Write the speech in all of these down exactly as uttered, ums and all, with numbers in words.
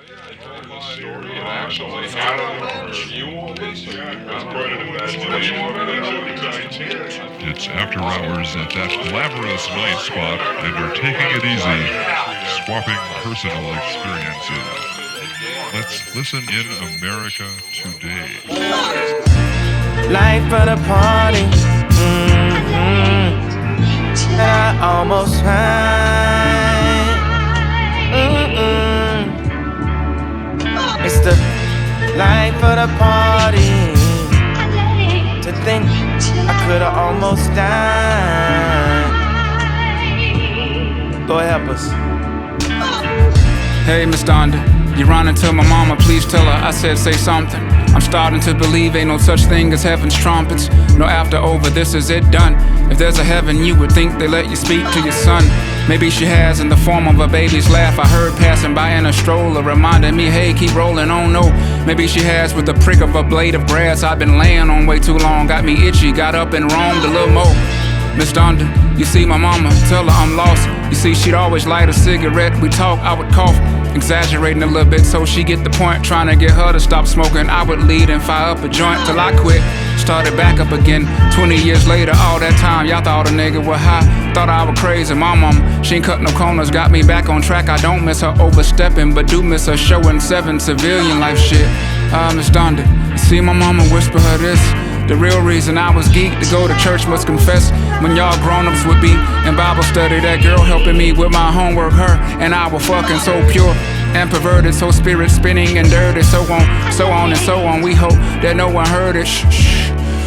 Story and actually, I don't know. You want this? That's quite an investigation. It's After Hours at that glamorous night spot, and we're taking it easy, swapping personal experiences. Let's listen in America today. Life of the party, mm-hmm. And I almost high. Mm-mm. It's the life of the party. To think I could've almost died. Lord help us. Hey, Miss Donda, you running to my mama, please tell her I said say something. I'm starting to believe ain't no such thing as heaven's trumpets. No after over, this is it done. If there's a heaven, you would think they let you speak to your son. Maybe she has in the form of a baby's laugh I heard passing by in a stroller, reminding me, hey, keep rolling on, no. Maybe she has with the prick of a blade of grass I've been laying on way too long. Got me itchy, got up and roamed a little more. Miss Donda, you see my mama, tell her I'm lost. You see, she'd always light a cigarette, we talk, I would cough, exaggerating a little bit so she get the point. Trying to get her to stop smoking, I would lead and fire up a joint till I quit. Started back up again, twenty years later, all that time, y'all thought a nigga was high. Thought I was crazy, my mom, she ain't cut no corners, got me back on track. I don't miss her overstepping, but do miss her showing seven civilian life shit. Ah, uh, Miss Donda, you see my mama whisper her this. The real reason I was geeked to go to church must confess. When y'all grown-ups would be in Bible study, that girl helping me with my homework, her and I were fucking so pure and perverted, so spirit spinning and dirty, so on, so on and so on. We hope that no one heard it. Shh, shh.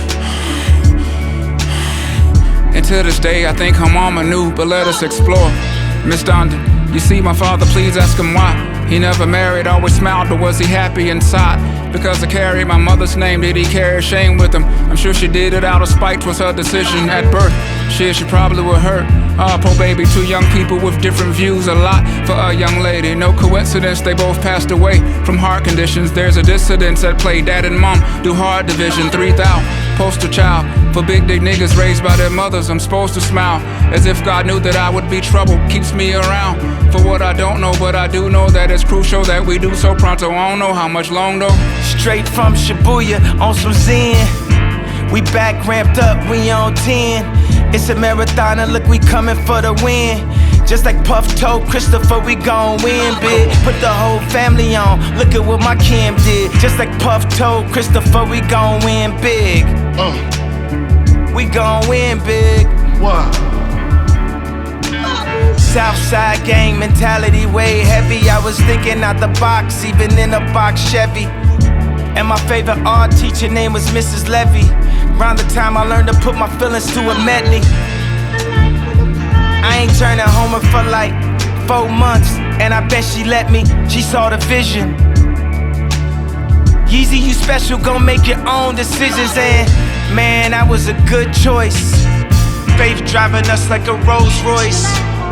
And to this day, I think her mama knew, but let us explore. Miss Donda, you see my father, please ask him why. He never married, always smiled, but was he happy inside? Because I carry my mother's name, did he carry shame with him? I'm sure she did it out of spite, was her decision at birth. Shit, she probably would hurt. Ah, uh, poor baby, two young people with different views, a lot for a young lady. No coincidence, they both passed away from heart conditions. There's a dissidence at play, dad and mom do hard division. Three thou, poster child for big dick niggas raised by their mothers. I'm supposed to smile, as if God knew that I would be trouble. Keeps me around for what I don't know, but I do know that it's crucial that we do so pronto. I don't know how much long though. Straight from Shibuya on some Zen. We back ramped up, we on ten. It's a marathon and look, we coming for the win. Just like Puff told Christopher, we gon' win big. Put the whole family on, look at what my Kim did. Just like Puff told Christopher, we gon' win big. Uh. We gon' win big. Why? Southside gang mentality way heavy. I was thinking out the box, even in a box Chevy. And my favorite art teacher name was Missus Levy. Around the time I learned to put my feelings to a medley. I ain't turning homer for like four months, and I bet she let me. She saw the vision. Yeezy, you special, gon' make your own decisions. And man, that was a good choice. Faith driving us like a Rolls Royce.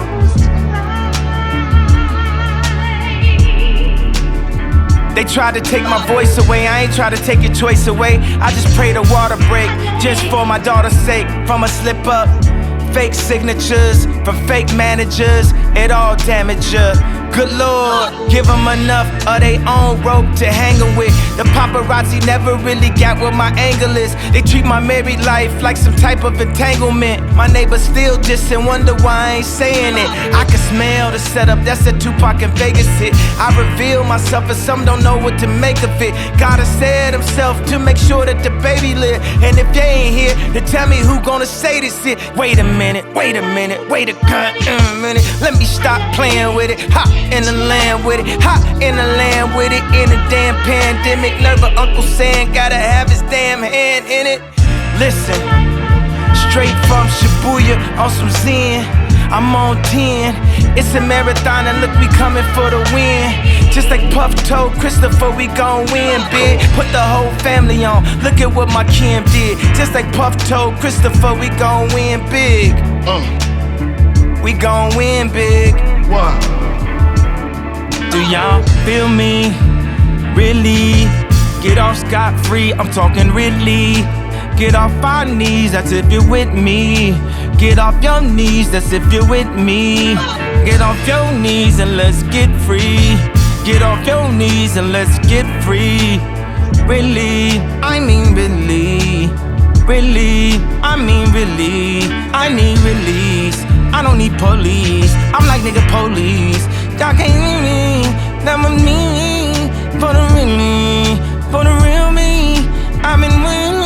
They tried to take my voice away, I ain't try to take your choice away. I just pray the water break, just for my daughter's sake. From a slip up, fake signatures, from fake managers, it all damage her. Good Lord, give them enough of their own rope to hang them with. The paparazzi never really got what my angle is. They treat my married life like some type of entanglement. My neighbors still just and wonder why I ain't saying it. I can smell the setup, that's a Tupac and Vegas hit. I reveal myself and some don't know what to make of it. Gotta said himself to make sure that the baby live. And if they ain't here, then tell me who gonna say this shit. Wait a minute, wait a minute, wait a goddamn minute. Let me stop playing with it. Hop in the land with it, hop in the land with it. In a damn pandemic, nerve of Uncle Sam gotta have his damn hand in it. Listen, straight from Shibuya on some Zen. I'm on ten, it's a marathon and look, we coming for the win. Just like Puff told Christopher, we gon' win big. Put the whole family on, look at what my Kim did. Just like Puff told Christopher, we gon' win big. Uh. We gon' win big. Why? Do y'all feel me? Really? Get off scot-free, I'm talking really. Get off our knees, that's if you're with me. Get off your knees, that's if you're with me. Get off your knees and let's get free. Get off your knees and let's get free. Really, I mean really. Really, I mean really. I need release. I don't need police. I'm like nigga police. Y'all can't hear me. That was me. For the real me. For the real me. I've been winning.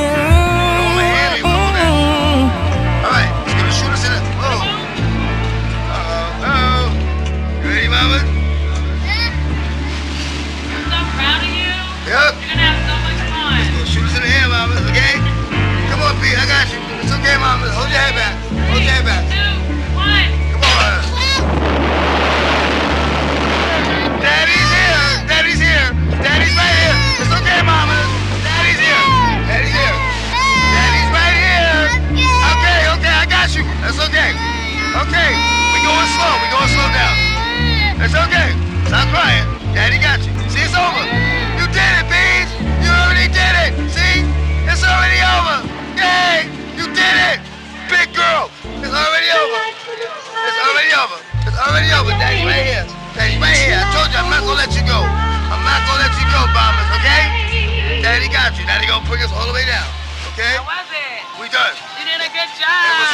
Alright, let's give it a shoot us in it. Oh. Uh-oh. Uh-oh. You ready, mama? I'm so proud of you. Yep. You're gonna have so much fun. Let's go shoot us in the air, mama, okay? Come on, Pete, I got you. It's okay, mama. Hold your head back. Hold your head back. Two, one. Come on. Daddy's here. Daddy's here. Daddy's right here. It's okay, mama. Daddy's here. Daddy's here. Daddy's right here. Okay, okay, I got you. That's okay. Okay, we going slow. We going slow down. It's okay. Stop crying. Daddy got you. See, it's over. You did it, Beans. You already did it. See? It's already over. Yay! You did it! Big girl. It's already over. It's already over. It's already over. Daddy right here. Daddy right here. I told you I'm not gonna let you go. I'm not gonna let you go, Bombers, okay? Daddy got you. Daddy gonna bring us all the way down. Okay? How was it? We done. You did a good It job. was